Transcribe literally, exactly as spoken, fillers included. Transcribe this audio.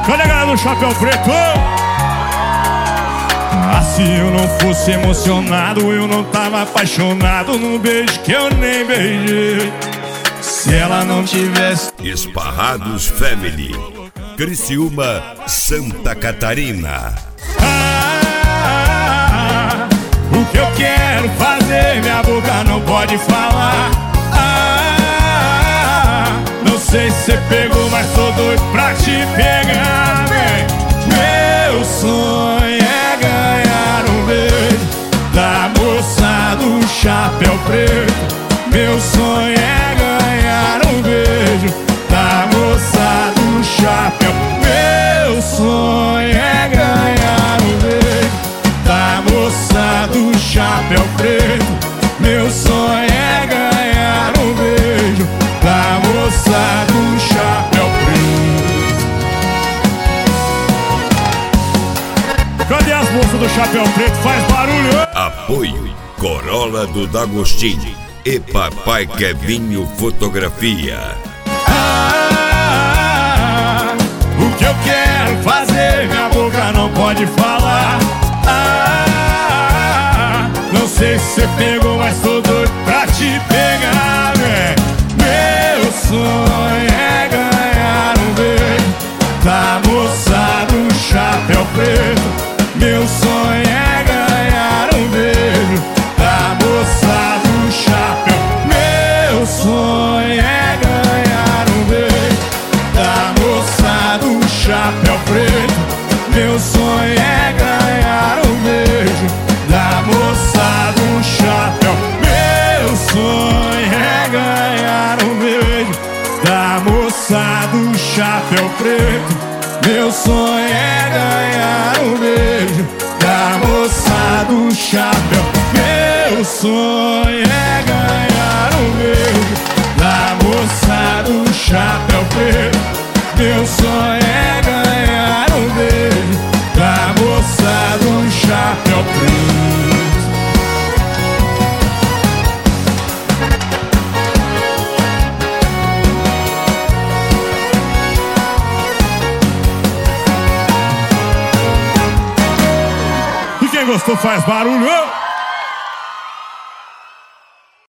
Cadê a galera do Chapéu Preto? Ah, se eu não fosse emocionado, eu não tava apaixonado num beijo que eu nem beijei. Se ela não tivesse... Esparrados Family, Criciúma, Santa Catarina. Ah, o que eu quero fazer, minha boca não pode falar. Ah, não sei se você pegou, mas tô doido pra te pegar, véi. Meu sonho é ganhar um beijo da moça do Chapéu Preto. Meu sonho é ganhar um beijo da moça do Chapéu. Meu sonho é ganhar um beijo da moça do Chapéu Preto. Meu sonho é ganhar um beijo da moça do Chapéu Preto. Cadê as moças do Chapéu Preto? Faz barulho! Apoio Corolla do D'Agostinho e Papai Kevinho Fotografia. Ah, o que eu quero fazer, minha boca não pode falar. Ah, não sei se você pegou, mas tô doido pra te pegar, véi. Meu sonho é ganhar um beijo da moça do Chapéu Preto. Meu sonho é ganhar um beijo da moça do Chapéu. Meu sonho é ganhar um beijo da moça do Chapéu Preto. Meu sonho é ganhar um beijo da moça do Chapéu. Meu sonho é ganhar um beijo da moça do Chapéu Preto. Meu sonho é ganhar um beijo da moça do Chapéu. Meu sonho é ganhar um beijo da moça do Chapéu Preto. Meu sonho é ganhar um beijo da moça do Chapéu Preto. E quem gostou faz barulho!